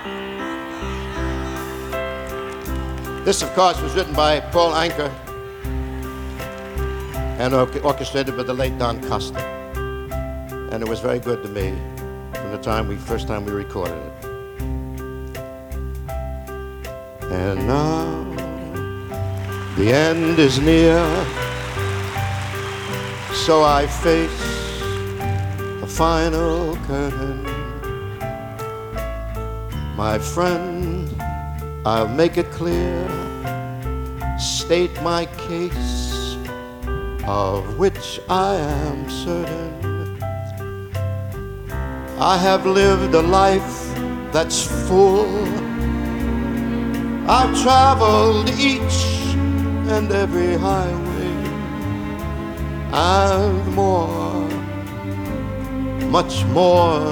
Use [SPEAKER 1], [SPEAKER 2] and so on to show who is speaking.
[SPEAKER 1] This, of course, was written by Paul Anka and orchestrated by the late Don Costa. And it was very good to me from the first time we recorded it. And now the end is near, so I face the final curtain. My friend, I'll make it clear, state my case, of which I am certain. I have lived a life that's full. I've traveled each and every highway and more, much more